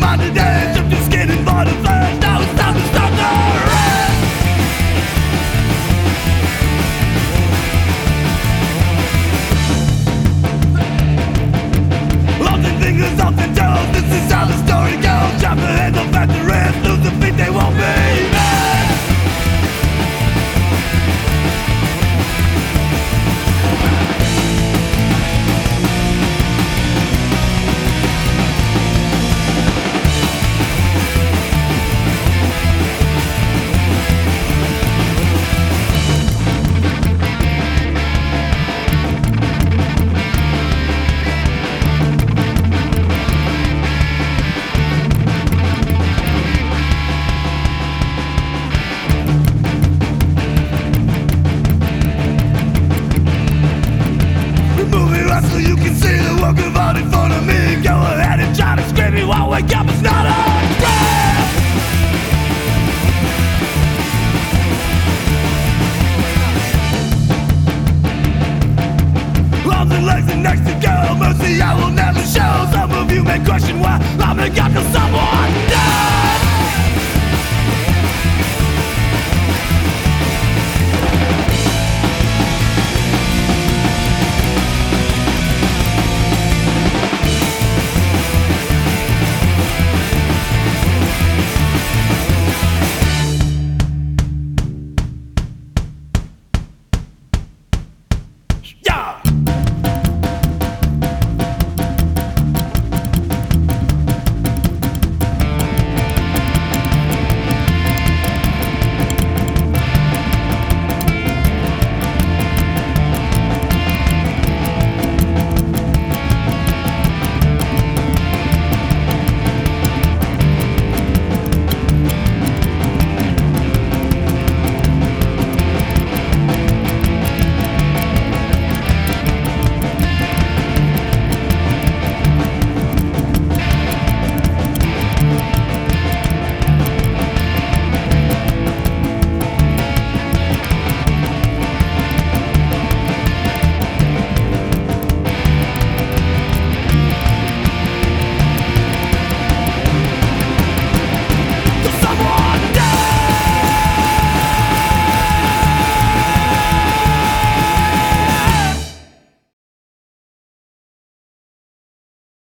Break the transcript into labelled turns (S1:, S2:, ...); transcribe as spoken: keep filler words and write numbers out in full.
S1: find an edge of your skin and for the flesh. Now it's time to stop the rest. Often fingers, often toes, this is how the story goes. Chop the heads off at the rest, lose the feet, they won't be missed. So you can see the work of art in front of me. Go ahead and try to scream me while wake up, it's not a trap. Arms and legs and next to go. Mercy I will never show. Some of you may question why I'm a god, 'cause someone knows.